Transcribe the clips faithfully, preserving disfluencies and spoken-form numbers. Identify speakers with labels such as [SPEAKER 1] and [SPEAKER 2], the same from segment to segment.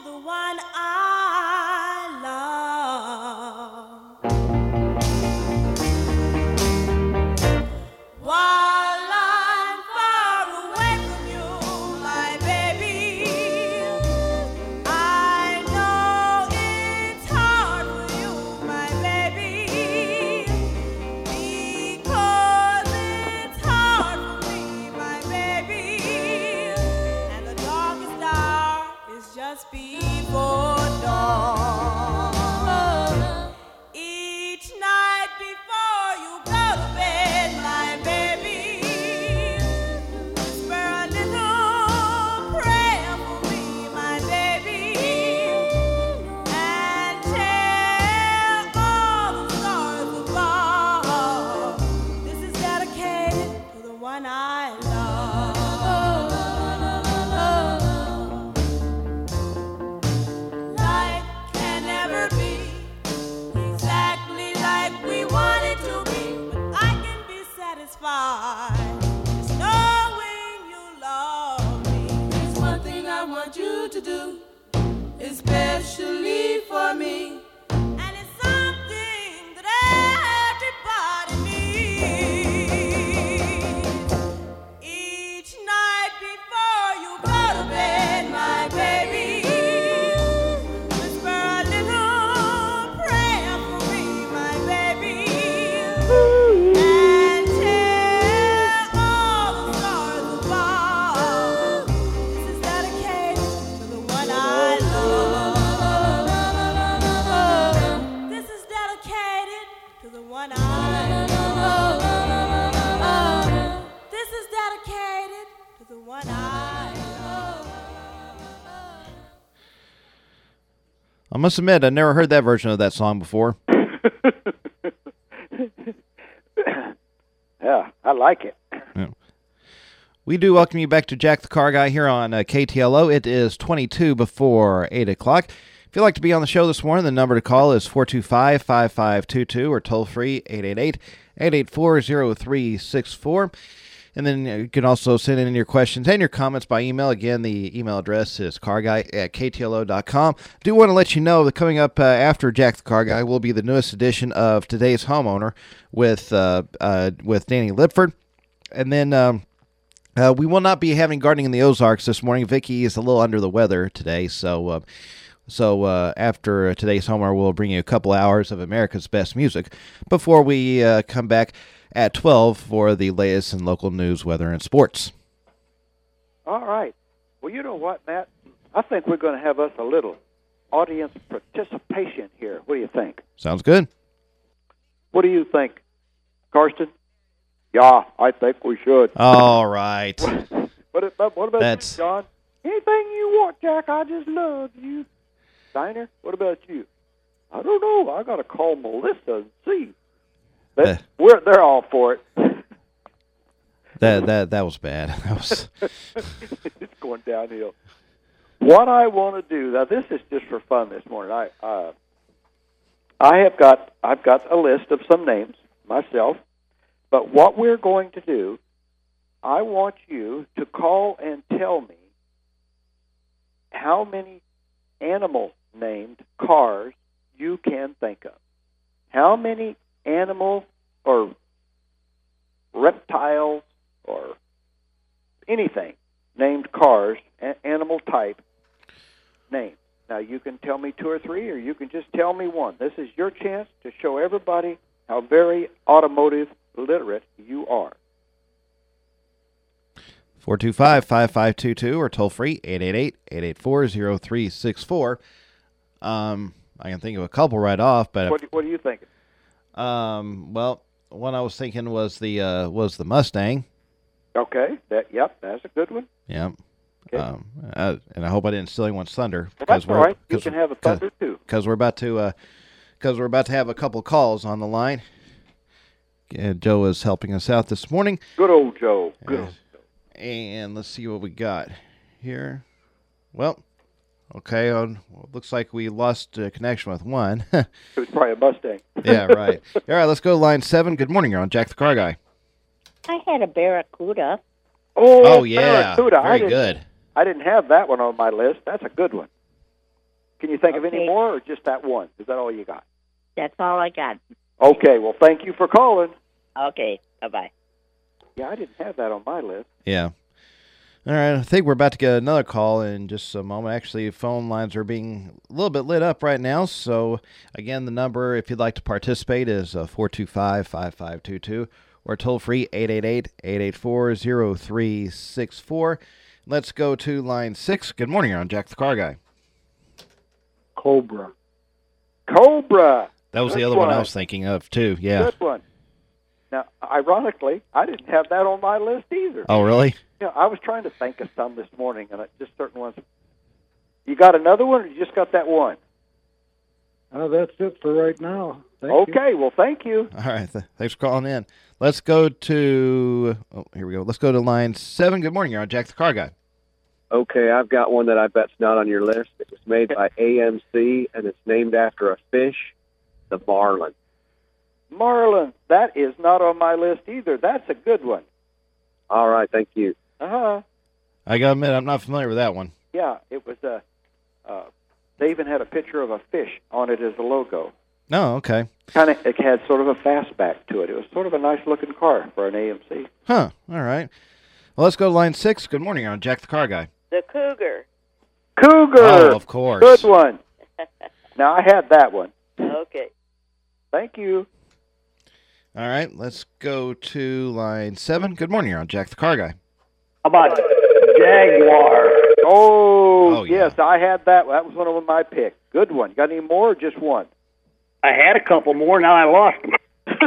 [SPEAKER 1] the one I love. While I'm far away from you, my baby, I know it's hard for you, my baby, because it's hard for me, my baby, and the darkest hour is just before dawn. Each night before you go to bed, my baby, whisper a little prayer for me, my baby, and tell all the stars above. This is dedicated to the one I love. Life can never be exactly like we want it to be, but I can be satisfied just knowing you love me. There's one thing I want you to do, especially for me, and it's something that everybody needs. Each night before you go to bed, my baby, whisper a little prayer for me, my baby, and tell all the stars above. This is dedicated to the one I love. This is dedicated to the one I love. This is dedicated to the one I love.
[SPEAKER 2] I must admit, I never heard that version of that song before.
[SPEAKER 3] Yeah, I like it.
[SPEAKER 2] We do welcome you back to Jack the Car Guy here on uh, K T L O. It is twenty-two before eight o'clock. If you'd like to be on the show this morning, the number to call is four two five, five five two two or toll free eight eight eight, eight eight four, zero three six four. And then you can also send in your questions and your comments by email. Again, the email address is carguy at k t l o dot com. I do want to let you know that coming up uh, after Jack the Car Guy will be the newest edition of Today's Homeowner with uh, uh, with Danny Lipford. And then um, uh, we will not be having Gardening in the Ozarks this morning. Vicky is a little under the weather today, so uh, so uh, after Today's Homeowner, we'll bring you a couple hours of America's Best Music before we uh, come back at twelve for the latest in local news, weather, and sports.
[SPEAKER 3] All right. Well, you know what, Matt? I think we're going to have us a little audience participation here. What do you think?
[SPEAKER 2] Sounds good.
[SPEAKER 3] What do you think, Karsten? Yeah, I think we should.
[SPEAKER 2] All right.
[SPEAKER 3] What about, what about
[SPEAKER 2] That's...
[SPEAKER 3] you, John? Anything you want, Jack. I just love you. Steiner, what about you? I don't know. I got to call Melissa and see. But
[SPEAKER 2] Uh.
[SPEAKER 3] we're they're all for it.
[SPEAKER 2] That that that was bad. That was...
[SPEAKER 3] It's going downhill. What I want to do now, this is just for fun this morning. I uh, I have got I've got a list of some names myself, but what we're going to do, I want you to call and tell me how many animal-named cars you can think of. How many animal or reptiles or anything named cars, a- animal type names. Now, you can tell me two or three, or you can just tell me one. This is your chance to show everybody how very automotive literate you are.
[SPEAKER 2] four two five, five five two two or toll free eight eight eight, eight eight four, zero three six four. Um, I can think of a couple right off, but
[SPEAKER 3] What, what are you thinking?
[SPEAKER 2] um, well, one I was thinking was the uh, was the Mustang.
[SPEAKER 3] Okay, that yep, that's a good one.
[SPEAKER 2] Yeah.
[SPEAKER 3] Okay.
[SPEAKER 2] Um, uh, and I hope I didn't steal anyone's thunder.
[SPEAKER 3] Well, that's all
[SPEAKER 2] we're,
[SPEAKER 3] right. You can have a thunder too.
[SPEAKER 2] Because we're about to, because uh, we're about to have a couple calls on the line. Uh, Joe is helping us out this morning.
[SPEAKER 3] Good old Joe. Good
[SPEAKER 2] Uh,
[SPEAKER 3] old Joe.
[SPEAKER 2] And let's see what we got here. Well, okay. On well, looks like we lost uh, connection with one.
[SPEAKER 3] It was probably a Mustang.
[SPEAKER 2] Yeah, right. All right, let's go to line seven. Good morning. You're on Jack the Car Guy.
[SPEAKER 4] I had a Barracuda.
[SPEAKER 3] Oh,
[SPEAKER 2] Oh, yeah.
[SPEAKER 3] Barracuda. I
[SPEAKER 2] Very
[SPEAKER 3] didn't-
[SPEAKER 2] good.
[SPEAKER 3] I didn't have that one on my list. That's a good one. Can you think of any
[SPEAKER 4] Okay.
[SPEAKER 3] more, or just that one? Is that all you got?
[SPEAKER 4] That's all I got.
[SPEAKER 3] Okay, well, thank you for calling.
[SPEAKER 4] Okay, bye-bye.
[SPEAKER 3] Yeah, I didn't have that on my list.
[SPEAKER 2] Yeah. All right, I think we're about to get another call in just a moment. Actually, phone lines are being a little bit lit up right now. So, again, the number, if you'd like to participate, is uh, four two five, five five two two or toll-free eight eight eight, eight eight four, zero three six four. Let's go to line six. Good morning, you're on Jack the Car Guy.
[SPEAKER 5] Cobra.
[SPEAKER 3] Cobra.
[SPEAKER 2] That was the
[SPEAKER 3] Good
[SPEAKER 2] other one I
[SPEAKER 3] one.
[SPEAKER 2] was thinking of, too. Yeah.
[SPEAKER 3] Good one. Now, ironically, I didn't have that on my list either.
[SPEAKER 2] Oh, really?
[SPEAKER 3] You know, I was trying to think of some this morning, and I, just certain ones. You got another one, or you just got that one?
[SPEAKER 5] Oh, that's it for right now. Thank you.
[SPEAKER 3] Okay, well, thank you.
[SPEAKER 2] All right. Th- thanks for calling in. Let's go to, oh, here we go. Let's go to line seven. Good morning, you're on Jack the Car Guy.
[SPEAKER 6] Okay, I've got one that I bet's not on your list. It was made by A M C, and it's named after a fish, the marlin.
[SPEAKER 3] Marlin, that is not on my list either. That's a good one.
[SPEAKER 6] All right, thank you.
[SPEAKER 3] Uh-huh.
[SPEAKER 2] I got to admit, I'm not familiar with that one.
[SPEAKER 3] Yeah, it was a, uh, they even had a picture of a fish on it as a logo.
[SPEAKER 2] No, okay.
[SPEAKER 3] Kind of, it had sort of a fastback to it. It was sort of a nice-looking car for an A M C.
[SPEAKER 2] Huh. All right. Well, let's go to line six. Good morning, you're on Jack the Car Guy.
[SPEAKER 4] The Cougar.
[SPEAKER 3] Cougar.
[SPEAKER 2] Oh, of course.
[SPEAKER 3] Good one. Now, I had that one.
[SPEAKER 4] Okay.
[SPEAKER 3] Thank you.
[SPEAKER 2] All right, let's go to line seven. Good morning, you're on Jack the Car Guy.
[SPEAKER 5] How about Jaguar?
[SPEAKER 3] Oh,
[SPEAKER 2] Oh, yeah.
[SPEAKER 3] yes, I had that. That was one of my picks. Good one. You got any more or just one?
[SPEAKER 5] I had a couple more. Now I lost them.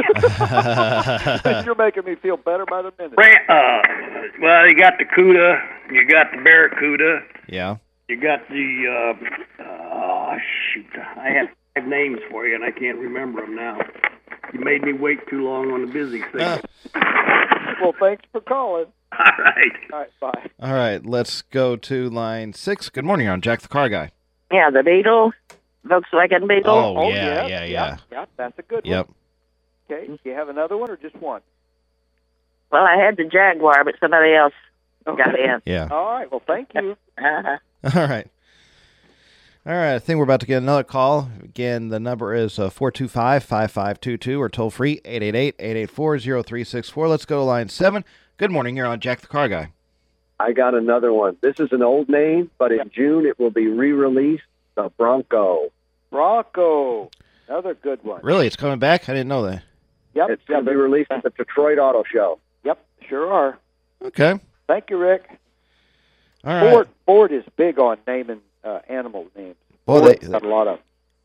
[SPEAKER 3] You're making me feel better by the minute.
[SPEAKER 5] Uh, well, you got the Cuda. You got the Barracuda.
[SPEAKER 2] Yeah.
[SPEAKER 5] You got the, uh, oh, shoot. I had five names for you, and I can't remember them now. You made me wait too long on the busy thing.
[SPEAKER 2] Uh,
[SPEAKER 3] Well, thanks for calling.
[SPEAKER 5] All right.
[SPEAKER 3] All right, bye.
[SPEAKER 2] all right, let's go to line six. Good morning, you're on Jack the Car Guy.
[SPEAKER 4] Yeah, the Beetle. Volkswagen Beetle.
[SPEAKER 2] Oh, yeah, yeah, yeah.
[SPEAKER 3] Yeah, that's a good
[SPEAKER 2] Yep.
[SPEAKER 3] one. Okay, do you have another one or just one?
[SPEAKER 4] Well, I had the Jaguar, but somebody else got in.
[SPEAKER 2] Yeah.
[SPEAKER 3] All right, well, thank you.
[SPEAKER 4] Uh-huh.
[SPEAKER 2] All right. All right, I think we're about to get another call. Again, the number is uh, four two five, five five two two or toll-free eight eight eight, eight eight four, zero three six four. Let's go to line seven. Good morning, you're on Jack the Car Guy.
[SPEAKER 6] I got another one. This is an old name, but in June it will be re-released, the Bronco.
[SPEAKER 3] Bronco, another good one.
[SPEAKER 2] Really, it's coming back? I didn't know that.
[SPEAKER 3] Yep,
[SPEAKER 6] It's going
[SPEAKER 3] yep,
[SPEAKER 6] to be released at the Detroit Auto Show.
[SPEAKER 3] yep, sure are.
[SPEAKER 2] Okay.
[SPEAKER 3] Thank you, Rick.
[SPEAKER 2] All right.
[SPEAKER 3] Ford, Ford is big on naming uh, animal names.
[SPEAKER 2] Well,
[SPEAKER 3] Ford's
[SPEAKER 2] they-
[SPEAKER 3] got a lot of.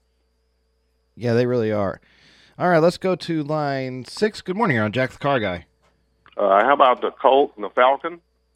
[SPEAKER 2] Yeah, they really are. All right, let's go to line six. Good morning, you're on Jack the Car Guy.
[SPEAKER 7] Uh, how about the Colt and the Falcon?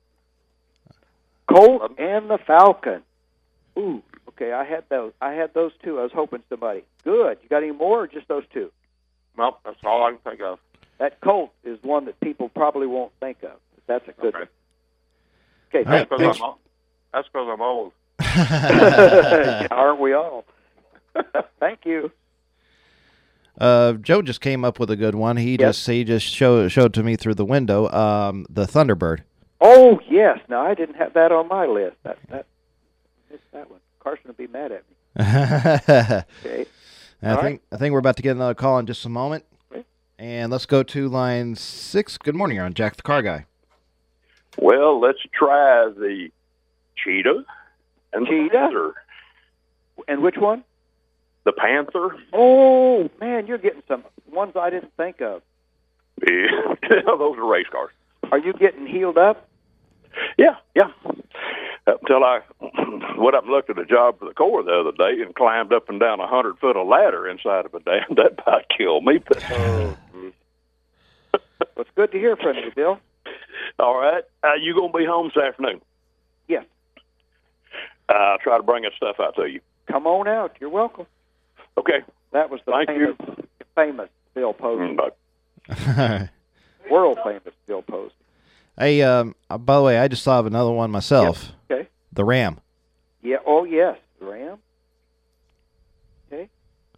[SPEAKER 3] Colt and the Falcon. Ooh, okay, I had those. I had those two. I was hoping somebody. Good. You got any more or just those two?
[SPEAKER 7] Well, that's all I can think of.
[SPEAKER 3] That Colt is one that people probably won't think of. That's a good
[SPEAKER 7] Okay.
[SPEAKER 3] one. Okay,
[SPEAKER 2] All right,
[SPEAKER 7] That's
[SPEAKER 3] thanks.
[SPEAKER 7] because I'm, that's 'cause I'm old.
[SPEAKER 3] Yeah, aren't we all? Thank you.
[SPEAKER 2] Uh, Joe just came up with a good one. He
[SPEAKER 3] Yep.
[SPEAKER 2] just he just showed showed to me through the window. Um, the Thunderbird.
[SPEAKER 3] Oh yes. Now I didn't have that on my list. That that missed that one. Carson will be mad at me.
[SPEAKER 2] I
[SPEAKER 3] Okay.
[SPEAKER 2] think I think we're about to get another call in just a moment.
[SPEAKER 3] Okay.
[SPEAKER 2] And let's go to line six. Good morning, you're on Jack the Car Guy.
[SPEAKER 7] Well, let's try the Cheetah and
[SPEAKER 3] Cheetah?
[SPEAKER 7] the Panther.
[SPEAKER 3] And which one?
[SPEAKER 7] The Panther?
[SPEAKER 3] Oh man, you're getting some ones I didn't think of.
[SPEAKER 7] Yeah, those are race cars.
[SPEAKER 3] Are you getting healed up?
[SPEAKER 7] Yeah, yeah. Up until I went up and looked at a job for the Corps the other day and climbed up and down a hundred foot of ladder inside of a dam. That about killed me. But,
[SPEAKER 3] Oh. Well, it's good to hear from you, Bill.
[SPEAKER 7] all right. Uh, you going to be home this afternoon?
[SPEAKER 3] Yes.
[SPEAKER 7] Uh, I'll try to bring that stuff out to you.
[SPEAKER 3] Come on out. You're welcome.
[SPEAKER 7] Okay.
[SPEAKER 3] That was the
[SPEAKER 7] Thank
[SPEAKER 3] famous,
[SPEAKER 7] you.
[SPEAKER 3] famous Bill Posey.
[SPEAKER 7] Mm, bye.
[SPEAKER 3] World famous Bill Posey.
[SPEAKER 2] Hey, um, uh, by the way, I just thought of another one myself.
[SPEAKER 3] Okay.
[SPEAKER 2] The Ram.
[SPEAKER 3] Yeah. Oh, yes. Ram. Okay.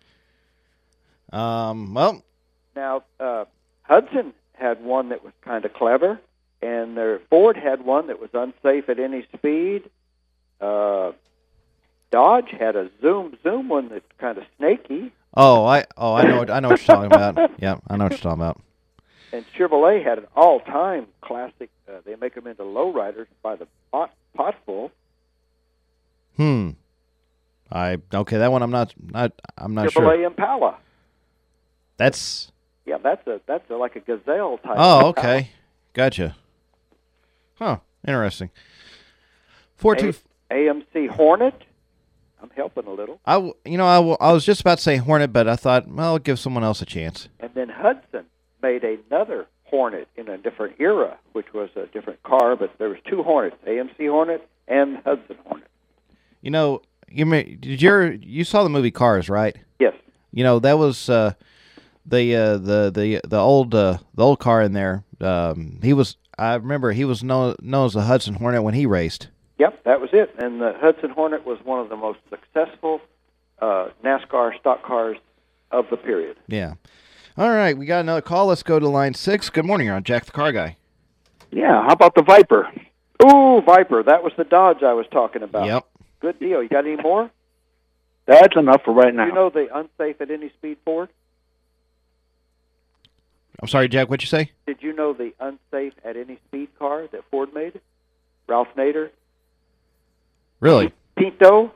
[SPEAKER 2] Um, well,
[SPEAKER 3] Now, uh, Hudson had one that was kind of clever, and their Ford had one that was unsafe at any speed. Uh, Dodge had a Zoom Zoom one that's kind of snaky.
[SPEAKER 2] Oh, I oh I know what, I know what you're talking about. Yeah, I know what you're talking about.
[SPEAKER 3] And Chevrolet had an all-time classic. Uh, they make them into lowriders by the pot potful.
[SPEAKER 2] Hmm. I okay. That one I'm not. not I'm not
[SPEAKER 3] Chevrolet
[SPEAKER 2] sure.
[SPEAKER 3] Impala.
[SPEAKER 2] That's.
[SPEAKER 3] Yeah, that's a that's a, like a Gazelle type.
[SPEAKER 2] Oh,
[SPEAKER 3] Impala.
[SPEAKER 2] okay. Gotcha. Huh. Interesting. Four two.
[SPEAKER 3] A M C Hornet. I'm helping a little.
[SPEAKER 2] I w- you know I, w- I was just about to say Hornet, but I thought well I'll give someone else a chance.
[SPEAKER 3] And then Hudson made another Hornet in a different era, which was a different car, but there was two Hornets: A M C Hornet and Hudson Hornet.
[SPEAKER 2] You know, you may, did you you saw the movie Cars, right?
[SPEAKER 3] Yes.
[SPEAKER 2] You know that was uh, the uh, the the the old uh, the old car in there. Um, he was I remember he was known, known as the Hudson Hornet when he raced.
[SPEAKER 3] Yep, that was it. And the Hudson Hornet was one of the most successful uh, NASCAR stock cars of the period.
[SPEAKER 2] Yeah. All right, we got another call. Let's go to line six. Good morning, you're on Jack the Car Guy.
[SPEAKER 3] Yeah, how about the Viper? Ooh, Viper. That was the Dodge I was talking about.
[SPEAKER 2] Yep.
[SPEAKER 3] Good deal. You got any more?
[SPEAKER 5] That's enough for right now.
[SPEAKER 3] You know the unsafe at any speed Ford?
[SPEAKER 2] I'm sorry, Jack, what'd you say?
[SPEAKER 3] Did you know the unsafe at any speed car that Ford made? Ralph Nader?
[SPEAKER 2] Really?
[SPEAKER 3] Pinto?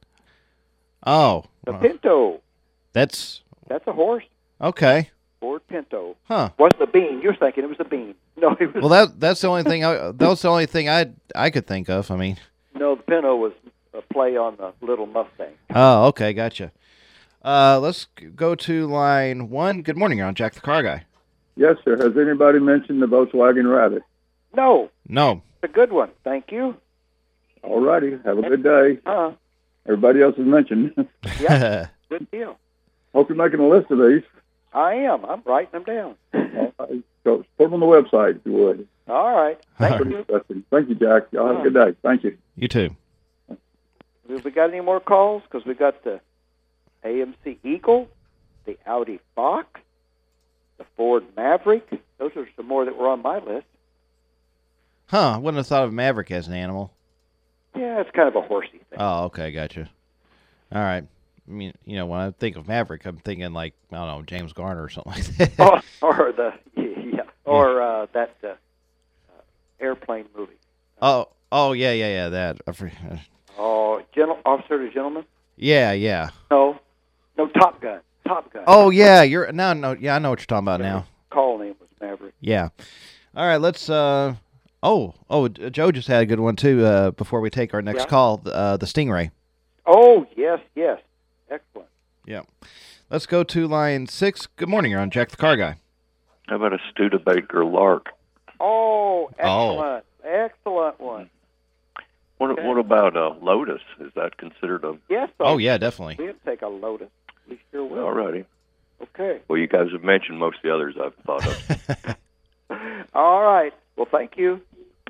[SPEAKER 2] Oh.
[SPEAKER 3] The
[SPEAKER 2] uh,
[SPEAKER 3] Pinto.
[SPEAKER 2] That's
[SPEAKER 3] That's a horse.
[SPEAKER 2] okay.
[SPEAKER 3] Ford Pinto.
[SPEAKER 2] Huh.
[SPEAKER 3] Wasn't a bean. You're thinking it was a bean. No, it was.
[SPEAKER 2] Well, that that's the only thing I that was the only thing I I could think of. I mean.
[SPEAKER 3] No, the Pinto was a play on the little Mustang.
[SPEAKER 2] Oh, okay, gotcha. Uh, let's go to line one. Good morning, you're on Jack the Car Guy.
[SPEAKER 8] Yes, sir. Has anybody mentioned the Volkswagen Rabbit?
[SPEAKER 3] No,
[SPEAKER 2] No.
[SPEAKER 3] it's a good one. Thank you.
[SPEAKER 8] All righty. Have a good day.
[SPEAKER 3] Uh,
[SPEAKER 8] Everybody else has mentioned.
[SPEAKER 3] yeah, good deal.
[SPEAKER 8] Hope you're making a list of these.
[SPEAKER 3] I am. I'm writing them down.
[SPEAKER 8] All right. So put them on the website if you would.
[SPEAKER 3] All right. Thank
[SPEAKER 2] All
[SPEAKER 3] you.
[SPEAKER 8] Thank you, Jack. Y'all have a good day. Thank you.
[SPEAKER 2] You too.
[SPEAKER 3] Have we got any more calls? Because we got the A M C Eagle, the Audi Fox, the Ford Maverick. Those are some more that were on my list.
[SPEAKER 2] Huh, I wouldn't have thought of Maverick as an animal.
[SPEAKER 3] Yeah, it's kind of a horsey thing.
[SPEAKER 2] Oh, okay, gotcha. All right. I mean, you know, when I think of Maverick, I'm thinking like, I don't know, James Garner or something like that.
[SPEAKER 3] Oh, or the, yeah, or uh, that uh, uh, airplane movie.
[SPEAKER 2] Oh, oh, yeah, yeah, yeah, that. I forget.
[SPEAKER 3] Oh, gentle, Officer to Gentleman?
[SPEAKER 2] Yeah, yeah.
[SPEAKER 3] No, no, Top Gun. Top Gun.
[SPEAKER 2] Oh, yeah, you're, now, no, yeah, I know what you're talking about now.
[SPEAKER 3] Call name was Maverick.
[SPEAKER 2] Yeah. All right, let's, uh, oh, oh, Joe just had a good one, too, uh, before we take our next
[SPEAKER 3] Yeah.
[SPEAKER 2] call, uh, the Stingray.
[SPEAKER 3] Oh, yes, yes. Excellent.
[SPEAKER 2] Yeah. Let's go to line six. Good morning, you're on Jack the Car Guy.
[SPEAKER 7] How about a Studebaker Lark?
[SPEAKER 3] Oh, excellent. Excellent one.
[SPEAKER 7] What
[SPEAKER 3] Okay.
[SPEAKER 7] What about a Lotus? Is that considered a?
[SPEAKER 3] Yes, sir.
[SPEAKER 2] Oh, yeah, definitely.
[SPEAKER 3] We'll take a Lotus. We sure will.
[SPEAKER 7] All righty.
[SPEAKER 3] Okay.
[SPEAKER 7] Well, you guys have mentioned most of the others I've thought of.
[SPEAKER 3] All right. Well, thank you.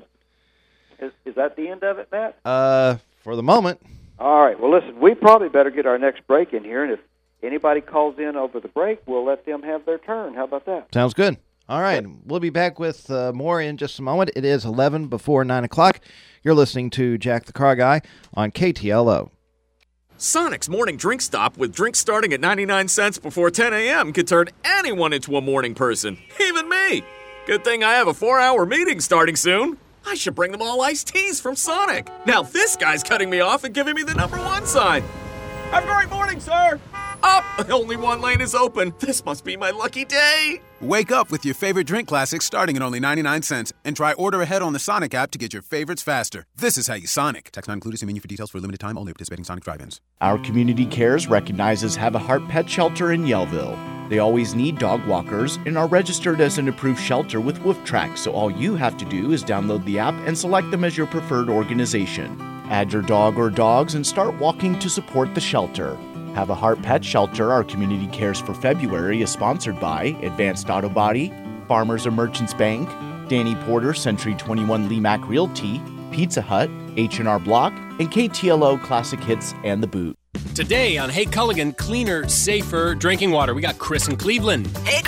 [SPEAKER 3] Is, is that the end of it, Matt?
[SPEAKER 2] Uh, for the moment.
[SPEAKER 3] All right. Well, listen, we probably better get our next break in here, and if anybody calls in over the break, we'll let them have their turn. How about that?
[SPEAKER 2] Sounds good. All right. We'll be back with uh, more in just a moment. It is eleven before nine o'clock. You're listening to Jack the Car Guy on K T L O.
[SPEAKER 9] Sonic's morning drink stop with drinks starting at ninety-nine cents before ten a.m. could turn anyone into a morning person, even me. Good thing I have a four-hour meeting starting soon. I should bring them all iced teas from Sonic. Now this guy's cutting me off and giving me the number one sign. Have a great morning, sir. Up! Only one lane is open. This must be my lucky day.
[SPEAKER 10] Wake up with your favorite drink classics starting at only ninety-nine cents. And try Order Ahead on the Sonic app to get your favorites faster. This is how you Sonic. Text not included. See menu for details for a limited time. Only participating Sonic drive-ins.
[SPEAKER 11] Our Community Cares recognizes Have a Heart Pet Shelter in Yellville. They always need dog walkers and are registered as an approved shelter with Wolf Track, so all you have to do is download the app and select them as your preferred organization. Add your dog or dogs and start walking to support the shelter. Have a Heart Pet Shelter, Our Community Cares for February, is sponsored by Advanced Auto Body, Farmers or Merchants Bank, Danny Porter, Century twenty-one Lee Mack Realty, Pizza Hut, H and R Block, and K T L O Classic Hits and The Boot.
[SPEAKER 12] Today on Hey Culligan, cleaner, safer drinking water, we got Chris in Cleveland.
[SPEAKER 13] Hey Culligan,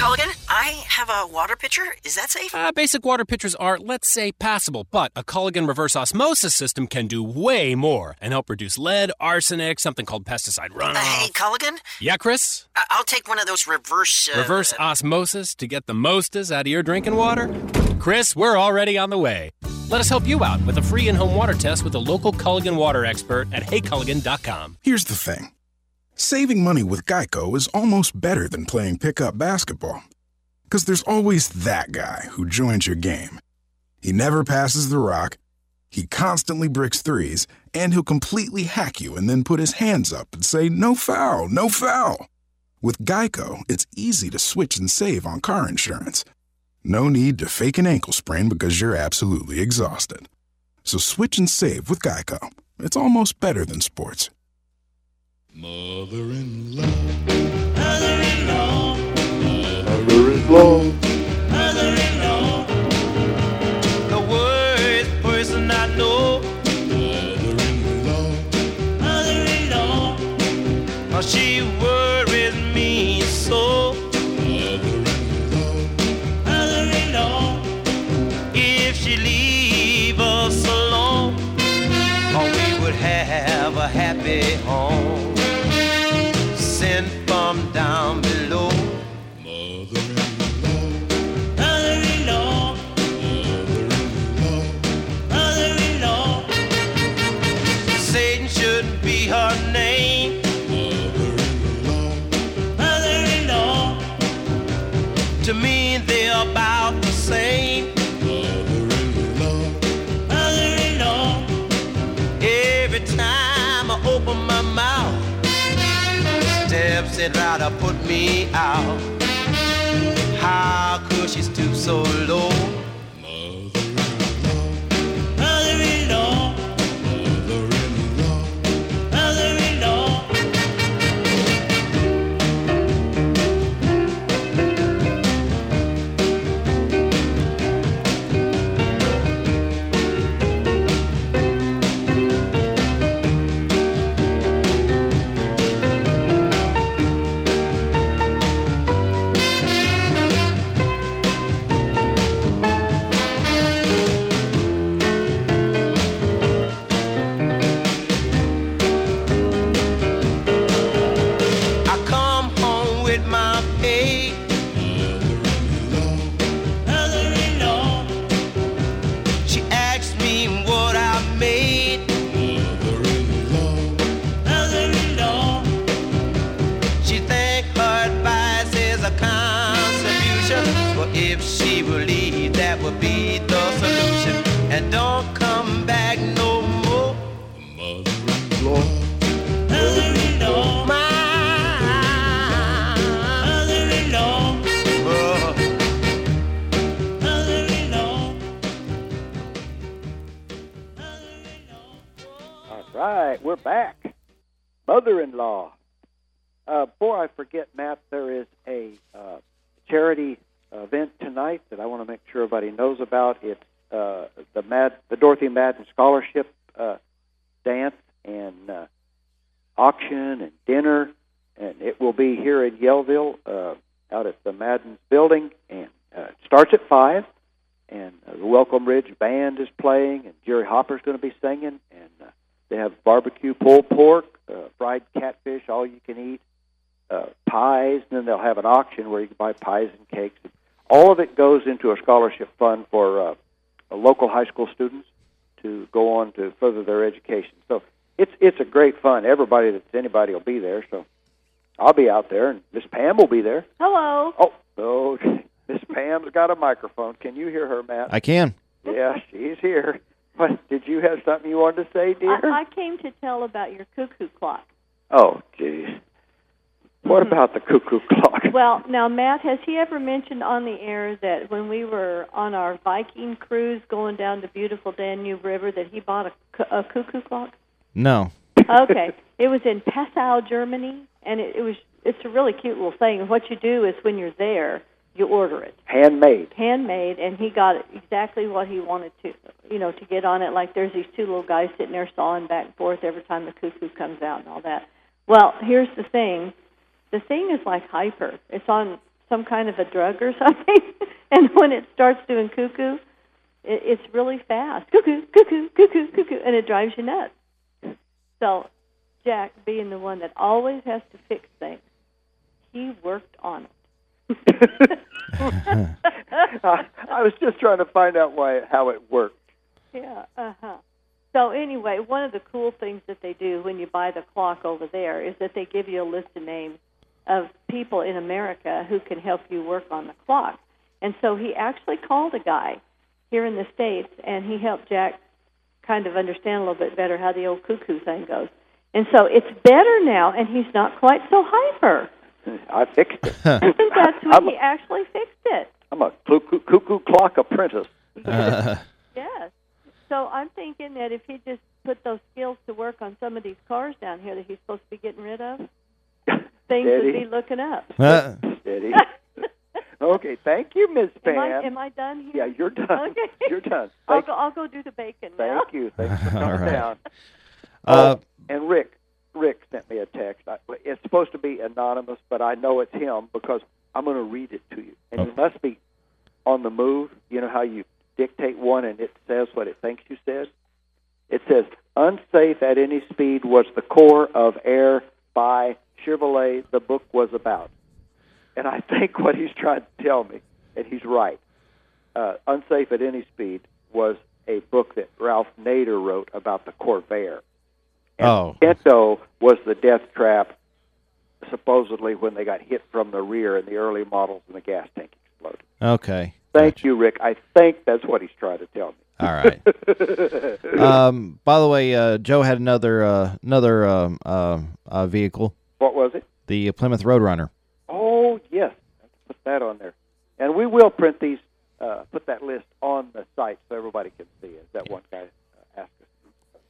[SPEAKER 12] I have a water pitcher. Is that safe?
[SPEAKER 13] Uh, basic water pitchers are, let's say, passable, but a Culligan reverse osmosis system can do way more and help reduce lead, arsenic, something called pesticide runoff.
[SPEAKER 12] Uh, hey, Culligan?
[SPEAKER 13] Yeah, Chris?
[SPEAKER 12] I- I'll take one of those reverse... Uh,
[SPEAKER 13] reverse osmosis to get the mostest out of your drinking water? Chris, we're already on the way. Let us help you out with a free in-home water test with a local Culligan water expert at hey culligan dot com.
[SPEAKER 14] Here's the thing. Saving money with Geico is almost better than playing pickup basketball. Because there's always that guy who joins your game. He never passes the rock, he constantly bricks threes, and he'll completely hack you and then put his hands up and say, no foul, no foul. With Geico, it's easy to switch and save on car insurance. No need to fake an ankle sprain because you're absolutely exhausted. So switch and save with Geico. It's almost better than sports.
[SPEAKER 15] Mother-in-law, mother-in-law,
[SPEAKER 16] mother-in-law,
[SPEAKER 15] mother-in-law, the worst person I know. Mother-in-law, mother-in-law, oh, she worries me so. Mother-in-law, mother-in-law, if she leave us alone, oh, we would have a happy home. Sent from down below. Mother-in-law, mother-in-law, mother-in-law, mother-in-law. Satan shouldn't be her name. Mother-in-law, mother-in-law. To me, they're about the same. Mother-in-law, mother-in-law. Every time I open my mouth, steps and try to put me out. How could she stoop so low? Mother-in-law, mother-in-law, mother-in-law, mother-in-law. If she will leave, that would be the solution. And don't come back no more. Mother-in-law, mother-in-law, my mother-in-law, oh. Mother-in-law.
[SPEAKER 3] All right, we're back. Mother-in-law. Uh, before I forget, Matt, there is a uh, charity event tonight that I want to make sure everybody knows about. It's uh, the Mad, the Dorothy Madden Scholarship uh, Dance and uh, auction and dinner, and it will be here in Yellville, uh, out at the Madden building, and uh, it starts at five. And uh, the Welcome Ridge Band is playing, and Jerry Hopper's going to be singing, and uh, they have barbecue pulled pork, uh, fried catfish, all you can eat, uh, pies, and then they'll have an auction where you can buy pies and cakes. All of it goes into a scholarship fund for uh, local high school students to go on to further their education. So it's it's a great fun. Everybody that's anybody will be there. So I'll be out there, and Miss Pam will be there.
[SPEAKER 17] Hello.
[SPEAKER 3] Oh, oh, Miss Pam's got a microphone. Can you hear her, Matt?
[SPEAKER 2] I can.
[SPEAKER 3] Yeah, she's here. What, did you have something you wanted to say, dear?
[SPEAKER 17] I, I came to tell about your cuckoo clock.
[SPEAKER 3] Oh, geez. What about the cuckoo clock?
[SPEAKER 17] Well, now, Matt, has he ever mentioned on the air that when we were on our Viking cruise going down the beautiful Danube River that he bought a, cu- a cuckoo clock?
[SPEAKER 2] No.
[SPEAKER 17] Okay. It was in Passau, Germany, and it, it was it's a really cute little thing. And what you do is when you're there, you order it.
[SPEAKER 3] Handmade.
[SPEAKER 17] Handmade, and he got exactly what he wanted to, you know, to get on it. Like there's these two little guys sitting there sawing back and forth every time the cuckoo comes out and all that. Well, here's the thing. The thing is like hyper. It's on some kind of a drug or something. And when it starts doing cuckoo, it, it's really fast. Cuckoo, cuckoo, cuckoo, cuckoo, and it drives you nuts. So Jack, being the one that always has to fix things, he worked on it.
[SPEAKER 3] I, I was just trying to find out why how it worked.
[SPEAKER 17] Yeah, uh-huh. So anyway, one of the cool things that they do when you buy the clock over there is that they give you a list of names of people in America who can help you work on the clock. And so he actually called a guy here in the States, and he helped Jack kind of understand a little bit better how the old cuckoo thing goes. And so it's better now, and he's not quite so hyper.
[SPEAKER 3] I fixed it.
[SPEAKER 17] I think that's when he actually fixed it.
[SPEAKER 3] I'm a cuckoo, cuckoo clock apprentice.
[SPEAKER 2] Uh,
[SPEAKER 17] Yes. So I'm thinking that if he just put those skills to work on some of these cars down here that he's supposed to be getting rid of, things
[SPEAKER 3] Steady.
[SPEAKER 17] would be looking up.
[SPEAKER 2] uh,
[SPEAKER 3] Steady. Okay, thank you, Miz Pam.
[SPEAKER 17] Am I, am I done here?
[SPEAKER 3] Yeah, you're done.
[SPEAKER 17] Okay.
[SPEAKER 3] You're done.
[SPEAKER 17] I'll
[SPEAKER 3] Thank,
[SPEAKER 17] go, I'll go do the bacon now.
[SPEAKER 3] thank you. Thanks for
[SPEAKER 2] All
[SPEAKER 3] coming
[SPEAKER 2] right.
[SPEAKER 3] down.
[SPEAKER 2] Uh,
[SPEAKER 3] Oh, and Rick, Rick sent me a text. I, it's supposed to be anonymous, but I know it's him because I'm going to read it to you. And you must be on the move. You know how you dictate one and it says what it thinks you said? It says, unsafe at any speed was the core of Air by Chevrolet the book was about. And I think what he's trying to tell me, and he's right, uh, Unsafe at Any Speed was a book that Ralph Nader wrote about the Corvair. And
[SPEAKER 2] Oh.
[SPEAKER 3] Ghetto was the death trap, supposedly when they got hit from the rear in the early models and the gas tank exploded.
[SPEAKER 2] okay.
[SPEAKER 3] Thank you, Rick. I think that's what he's trying to tell me.
[SPEAKER 2] All right. Um, by the way, uh, Joe had another uh, another um, uh, uh, vehicle,
[SPEAKER 3] What was it?
[SPEAKER 2] the Plymouth Roadrunner.
[SPEAKER 3] Oh, yes. Let's put that on there. And we will print these, uh, put that list on the site so everybody can see it. That one guy uh, asked us.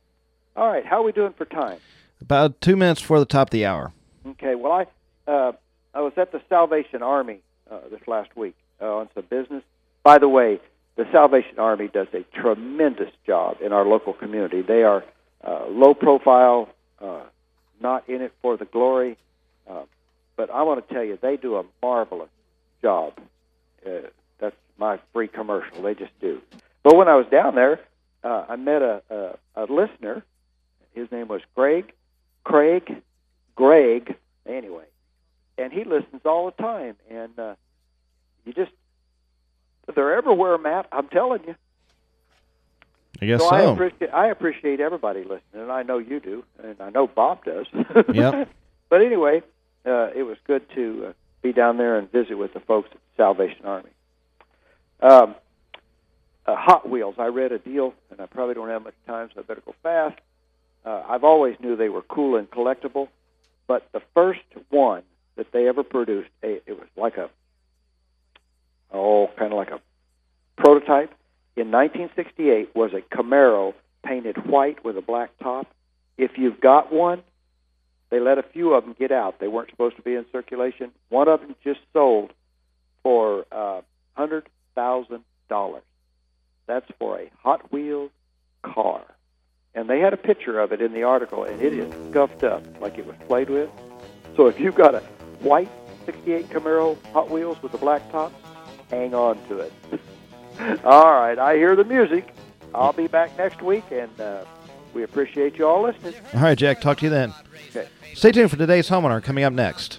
[SPEAKER 3] All right. How are we doing for time?
[SPEAKER 2] About two minutes before the top of the hour.
[SPEAKER 3] Okay. Well, I uh, I was at the Salvation Army uh, this last week uh, on some business. By the way, the Salvation Army does a tremendous job in our local community. They are uh, low profile, uh, not in it for the glory, uh, but I want to tell you, they do a marvelous job. Uh, that's my free commercial. They just do. But when I was down there, uh, I met a, a, a listener. His name was Greg, Craig, Greg, anyway. And he listens all the time. And uh, you just, they're everywhere, Matt. I'm telling you.
[SPEAKER 2] I guess
[SPEAKER 3] so.
[SPEAKER 2] so.
[SPEAKER 3] I appreciate, I appreciate everybody listening, and I know you do, and I know Bob does.
[SPEAKER 2] Yep.
[SPEAKER 3] But anyway, uh, it was good to uh, be down there and visit with the folks at the Salvation Army. Um, uh, Hot Wheels. I read a deal, and I probably don't have much time, so I better go fast. Uh, I've always knew they were cool and collectible, but the first one that they ever produced, a, it was like a, oh, kind of like a prototype. In nineteen sixty-eight was a Camaro painted white with a black top. If you've got one, they let a few of them get out. They weren't supposed to be in circulation. One of them just sold for uh, one hundred thousand dollars. That's for a Hot Wheels car. And they had a picture of it in the article, and it is scuffed up like it was played with. So if you've got a white sixty-eight Camaro Hot Wheels with a black top, hang on to it. All right, I hear the music. I'll be back next week, and uh, we appreciate you all listening.
[SPEAKER 2] All right, Jack. Talk to you then.
[SPEAKER 3] Okay.
[SPEAKER 2] Stay tuned for today's homeowner coming up next.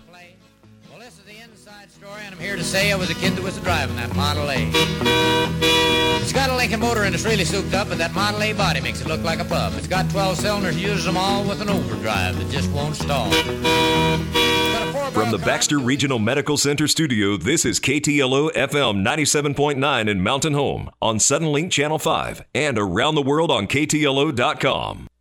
[SPEAKER 18] And I'm here to say I was a kid that was driving that Model A. It's got a Lincoln motor and it's really souped up, but that Model A body makes it look like a pub. It's got twelve cylinders, uses them all with an overdrive that just won't stall.
[SPEAKER 19] From the Baxter Regional Medical Center studio, this is K T L O F M ninety-seven point nine in Mountain Home on Suddenlink Channel five and around the world on K T L O dot com.